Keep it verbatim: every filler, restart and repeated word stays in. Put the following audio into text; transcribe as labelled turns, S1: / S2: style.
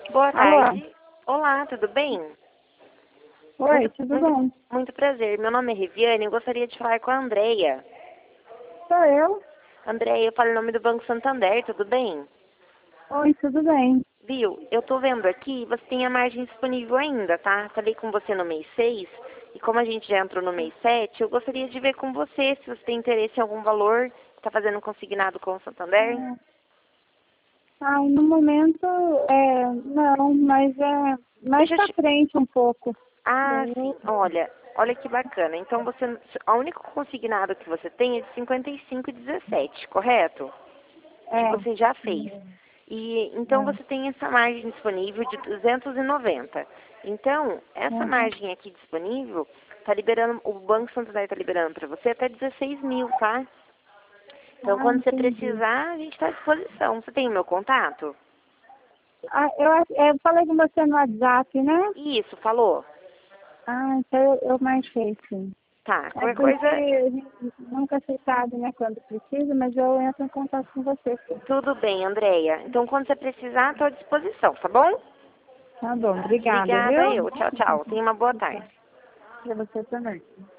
S1: Boa
S2: Alô?
S1: tarde. Olá, tudo bem?
S2: Oi,
S1: Muito,
S2: tudo
S1: muito,
S2: bom?
S1: muito prazer. Meu nome é Riviane. Eu gostaria de falar com a Andreia.
S2: Sou eu?
S1: Andreia, eu falo em nome do Banco Santander, tudo bem?
S2: Oi, tudo bem.
S1: Viu? Eu tô vendo aqui, você tem a margem disponível ainda, tá? Falei com você no mês seis e como a gente já entrou no mês sete, eu gostaria de ver com você se você tem interesse em algum valor, está fazendo um consignado com o Santander.
S2: Ah, ai, no momento, é, não, mas é mais
S1: Deixa eu
S2: pra
S1: te...
S2: frente um pouco.
S1: Ah,
S2: Daí
S1: sim.
S2: eu-
S1: Olha, olha que bacana. Então você, o único consignado que você tem é de cinquenta e cinco e dezessete, correto? Que
S2: É,
S1: você já fez. E então
S2: é,
S1: você tem essa margem disponível de duzentos e noventa. Então, essa
S2: uhum.
S1: margem aqui disponível está liberando, o Banco Santander está liberando para você até dezesseis mil, tá? Então,
S2: Ah,
S1: quando você
S2: entendi.
S1: precisar, a gente está à disposição. Você tem o meu contato?
S2: Ah, eu, acho- eu falei com você no WhatsApp, né?
S1: Isso, falou?
S2: Ah, então eu, eu marquei, sim.
S1: Tá,
S2: É
S1: qualquer
S2: porque
S1: coisa,
S2: a gente nunca se sabe, né, quando precisa, mas eu entro em contato com você, sim.
S1: tudo bem, Andreia. Então, quando você precisar, estou à disposição, tá bom?
S2: Tá bom, obrigada,
S1: Obrigada
S2: viu?
S1: eu. Tchau, tchau. Tenha uma boa tarde.
S2: Pra você também.